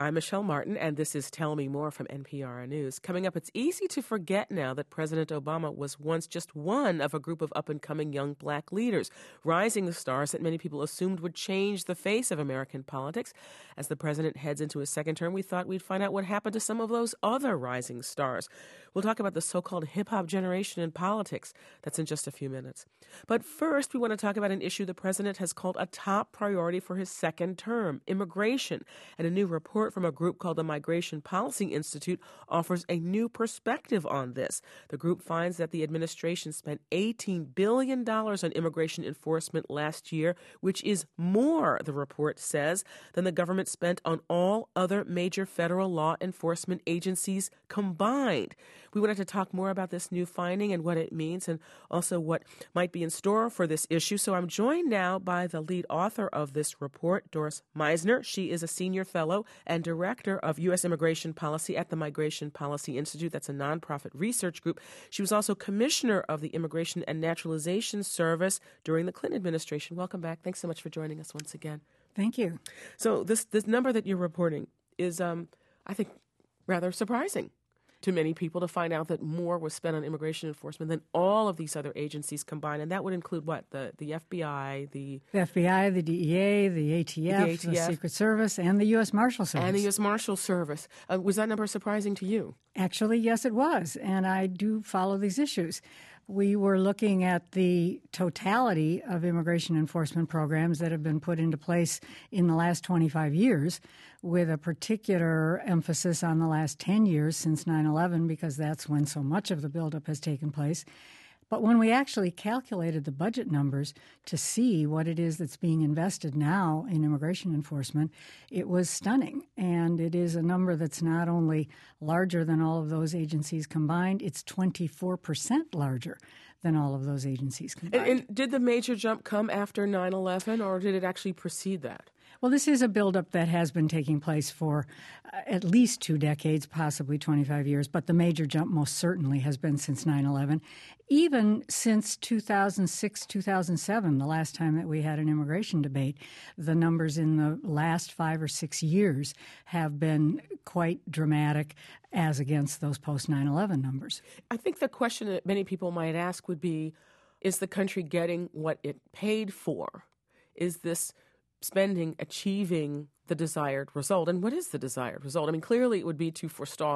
I'm Michelle Martin, and this is Tell Me More from NPR News. Coming up, it's easy to forget now that President Obama was once just one of a group of up-and-coming young black leaders, rising stars that many people assumed would change the face of American politics. As the president heads into his second term, we thought we'd find out what happened to some of those other rising stars. We'll talk about the so-called hip-hop generation in politics. That's in just a few minutes. But first, we want to talk about an issue the president has called a top priority for his second term, immigration. And a new report from a group called the Migration Policy Institute offers a new perspective on this. The group finds that the administration spent $18 billion on immigration enforcement last year, which is more, the report says, than the government spent on all other major federal law enforcement agencies combined. We wanted to talk more about this new finding and what it means, and also what might be in store for this issue. So I'm joined now by the lead author of this report, Doris Meisner. She is a senior fellow and director of U.S. immigration policy at the Migration Policy Institute. That's a nonprofit research group. She was also commissioner of the Immigration and Naturalization Service during the Clinton administration. Welcome back. Thanks so much for joining us once again. Thank you. So this number that you're reporting is, I think, rather surprising to many people to find out that more was spent on immigration enforcement than all of these other agencies combined. And that would include what? The FBI, the FBI, the DEA, the ATF, the Secret Service, and the U.S. Marshal Service. And the U.S. Marshal Service. Was that number surprising to you? Actually, yes, it was. And I do follow these issues. We were looking at the totality of immigration enforcement programs that have been put into place in the last 25 years, with a particular emphasis on the last 10 years since 9/11, because that's when so much of the buildup has taken place. But when we actually calculated the budget numbers to see what it is that's being invested now in immigration enforcement, it was stunning. And it is a number that's not only larger than all of those agencies combined, it's 24% larger than all of those agencies combined. And did the major jump come after 9/11, or did it actually precede that? Well, this is a buildup that has been taking place for at least 2 decades, possibly 25 years, but the major jump most certainly has been since 9/11. Even since 2006, 2007, the last time that we had an immigration debate, the numbers in the last 5 or 6 years have been quite dramatic as against those post-9/11 numbers. I think the question that many people might ask would be, is the country getting what it paid for? Is this spending achieving the desired result? And what is the desired result? I mean, clearly it would be to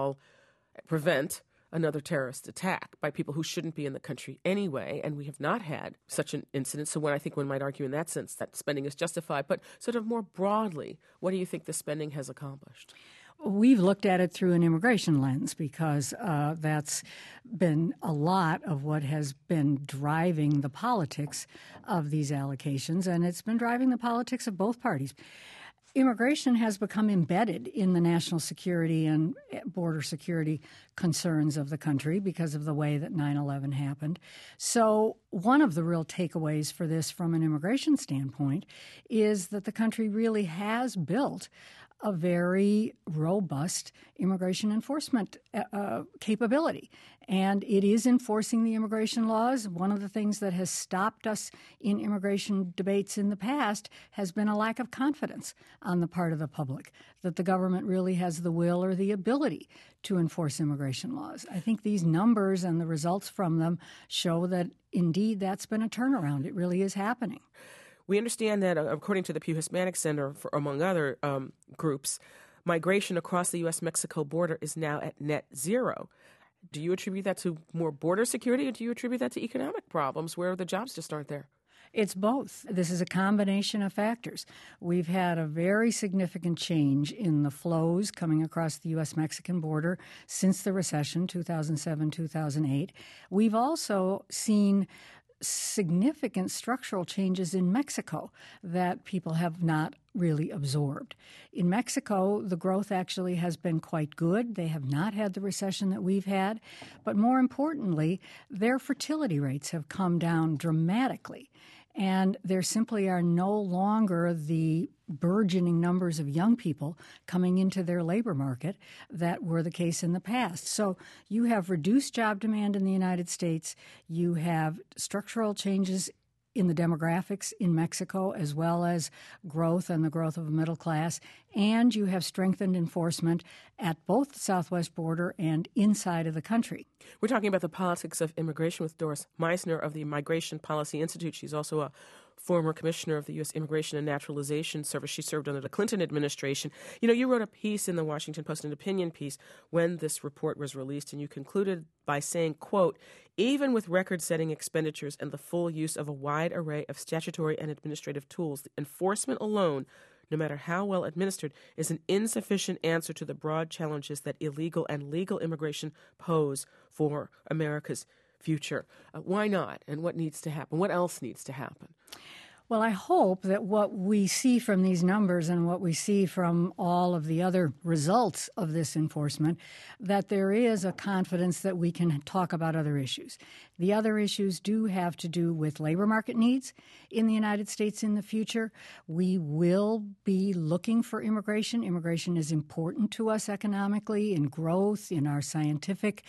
prevent another terrorist attack by people who shouldn't be in the country anyway, and we have not had such an incident. So I think one might argue in that sense that spending is justified. But sort of more broadly, what do you think the spending has accomplished? We've looked at it through an immigration lens because that's been a lot of what has been driving the politics of these allocations, and it's been driving the politics of both parties. Immigration has become embedded in the national security and border security concerns of the country because of the way that 9/11 happened. So one of the real takeaways for this from an immigration standpoint is that the country really has built a very robust immigration enforcement capability. And it is enforcing the immigration laws. One of the things that has stopped us in immigration debates in the past has been a lack of confidence on the part of the public that the government really has the will or the ability to enforce immigration laws. I think these numbers and the results from them show that, indeed, that's been a turnaround. It really is happening. We understand that, according to the Pew Hispanic Center, among other groups, migration across the U.S.-Mexico border is now at net zero. Do you attribute that to more border security, or do you attribute that to economic problems where the jobs just aren't there? It's both. This is a combination of factors. We've had a very significant change in the flows coming across the U.S.-Mexican border since the recession, 2007, 2008. We've also seen significant structural changes in Mexico that people have not really absorbed. In Mexico, the growth actually has been quite good. They have not had the recession that we've had. But more importantly, their fertility rates have come down dramatically. And there simply are no longer the burgeoning numbers of young people coming into their labor market that were the case in the past. So you have reduced job demand in the United States. You have structural changes in the demographics in Mexico, as well as growth and the growth of a middle class. And you have strengthened enforcement at both the southwest border and inside of the country. We're talking about the politics of immigration with Doris Meissner of the Migration Policy Institute. She's also a former commissioner of the U.S. Immigration and Naturalization Service. She served under the Clinton administration. You know, you wrote a piece in the Washington Post, an opinion piece, when this report was released, and you concluded by saying, quote, even with record-setting expenditures and the full use of a wide array of statutory and administrative tools, the enforcement alone, no matter how well administered, is an insufficient answer to the broad challenges that illegal and legal immigration pose for America's future. Why not? And what needs to happen? What else needs to happen? Well, I hope that what we see from these numbers and what we see from all of the other results of this enforcement, that there is a confidence that we can talk about other issues. The other issues do have to do with labor market needs in the United States in the future. We will be looking for immigration. Immigration is important to us economically, in growth, in our scientific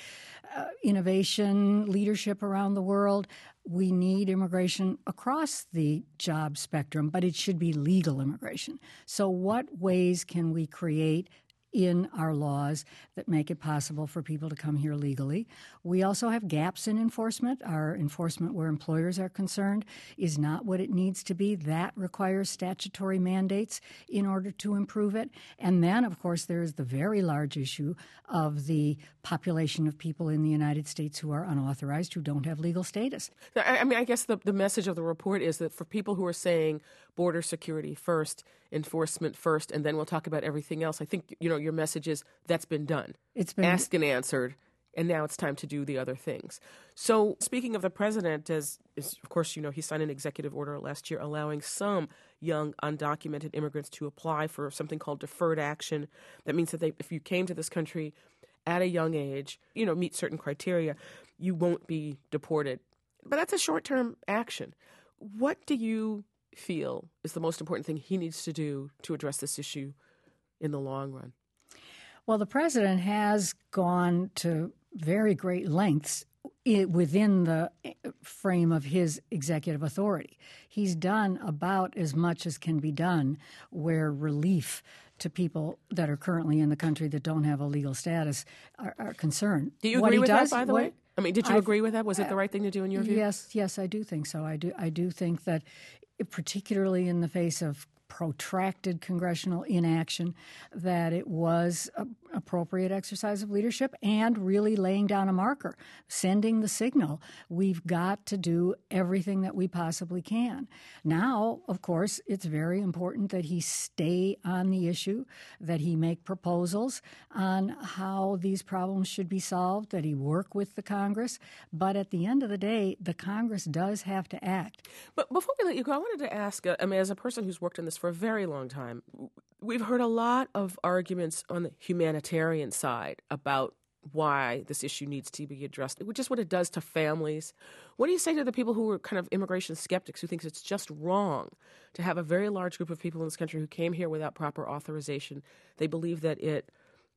innovation, leadership around the world. We need immigration across the job spectrum, but it should be legal immigration. So what ways can we create in our laws that make it possible for people to come here legally? We also have gaps in enforcement. Our enforcement where employers are concerned is not what it needs to be. That requires statutory mandates in order to improve it. And then, of course, there is the very large issue of the population of people in the United States who are unauthorized, who don't have legal status. I mean, I guess the message of the report is that for people who are saying border security first, enforcement first, and then we'll talk about everything else, I think, you know, your message is that's been done. It's been asked and answered, and now it's time to do the other things. So speaking of the president, as of course, you know, he signed an executive order last year allowing some young undocumented immigrants to apply for something called deferred action. That means that if you came to this country at a young age, you know, meet certain criteria, you won't be deported. But that's a short-term action. What do you feel is the most important thing he needs to do to address this issue in the long run? Well, the president has gone to very great lengths within the frame of his executive authority. He's done about as much as can be done where relief to people that are currently in the country that don't have a legal status are concerned. Do you agree with that, by the way? I mean, did you agree with that? Was it the right thing to do in your view? Yes, I do think so. I do think that, particularly in the face of protracted congressional inaction, that it was an appropriate exercise of leadership and really laying down a marker, sending the signal. We've got to do everything that we possibly can. Now, of course, it's very important that he stay on the issue, that he make proposals on how these problems should be solved, that he work with the Congress. But at the end of the day, the Congress does have to act. But before we let you go, I wanted to ask, I mean, as a person who's worked in this for a very long time, we've heard a lot of arguments on the humanitarian side about why this issue needs to be addressed, just what it does to families. What do you say to the people who are kind of immigration skeptics who think it's just wrong to have a very large group of people in this country who came here without proper authorization? They believe that it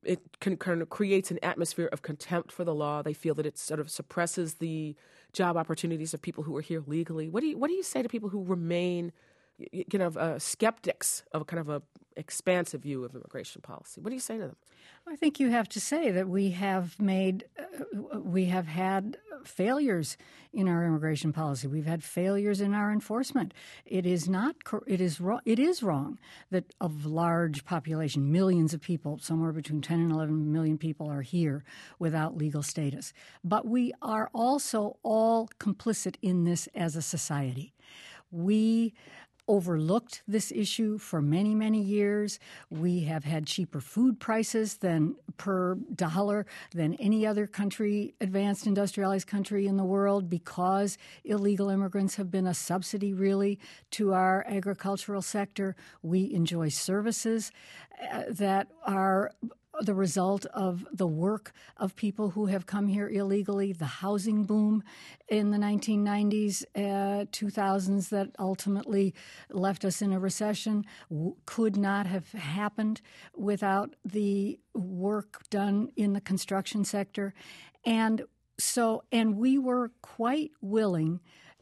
kind of creates an atmosphere of contempt for the law. They feel that it sort of suppresses the job opportunities of people who are here legally. What do you say to people who remain skeptics of kind of a expansive view of immigration policy? What do you say to them? I think you have to say that we have had failures in our immigration policy. We've had failures in our enforcement. It is wrong that a large population, millions of people, somewhere between 10 and 11 million people are here without legal status. But we are also all complicit in this as a society. We overlooked this issue for many, many years. We have had cheaper food prices per dollar than any other country, advanced industrialized country in the world, because illegal immigrants have been a subsidy, really, to our agricultural sector. We enjoy services that are the result of the work of people who have come here illegally. The housing boom in the 1990s, 2000s that ultimately left us in a recession could not have happened without the work done in the construction sector. And we were quite willing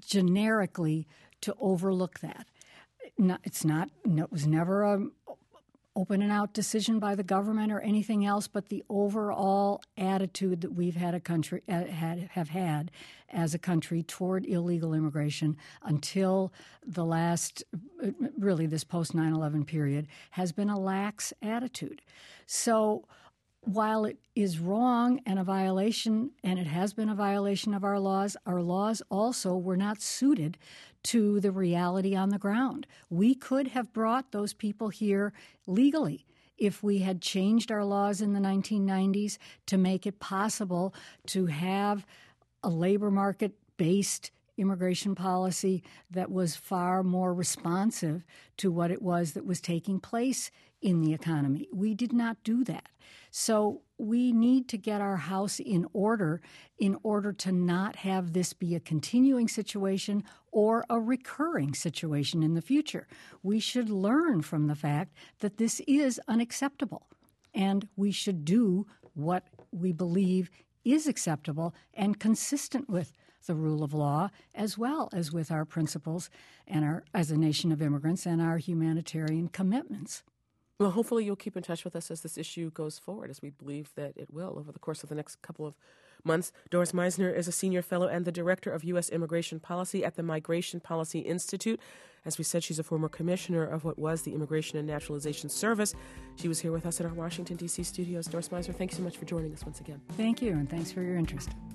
generically to overlook that. It was never a open and out decision by the government or anything else, but the overall attitude that we've had have had as a country toward illegal immigration until the last, really this post 9/11 period, has been a lax attitude. So while it is wrong and a violation, and it has been a violation of our laws also were not suited to the reality on the ground. We could have brought those people here legally if we had changed our laws in the 1990s to make it possible to have a labor market-based immigration policy that was far more responsive to what it was that was taking place in the economy. We did not do that. So we need to get our house in order to not have this be a continuing situation or a recurring situation in the future. We should learn from the fact that this is unacceptable, and we should do what we believe is acceptable and consistent with the rule of law, as well as with our principles and as a nation of immigrants and our humanitarian commitments. Well, hopefully you'll keep in touch with us as this issue goes forward, as we believe that it will over the course of the next couple of months. Doris Meissner is a senior fellow and the director of U.S. immigration policy at the Migration Policy Institute. As we said, she's a former commissioner of what was the Immigration and Naturalization Service. She was here with us in our Washington, D.C. studios. Doris Meissner, thanks so much for joining us once again. Thank you, and thanks for your interest.